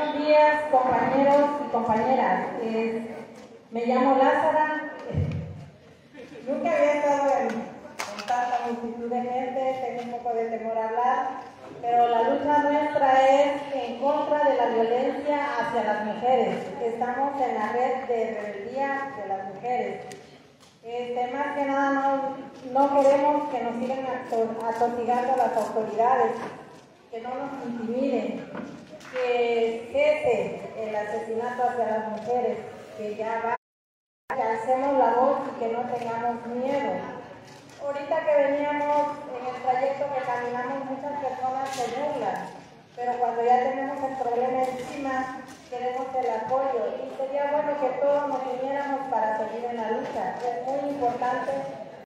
Buenos días, compañeros y compañeras. Me llamo Lázara. Nunca había estado en tanta multitud de gente, tengo un poco de temor a hablar, pero la lucha nuestra es en contra de la violencia hacia las mujeres. Estamos en la red de rebeldía de las mujeres. Más que nada no queremos que nos sigan atosigando las autoridades, que no nos intimiden, que cese el asesinato hacia las mujeres, que ya va, que alcemos la voz y que no tengamos miedo. Ahorita que veníamos en el trayecto que caminamos, muchas personas se burlan, pero cuando ya tenemos el problema encima, queremos el apoyo y sería bueno que todos nos uniéramos para seguir en la lucha. Es muy importante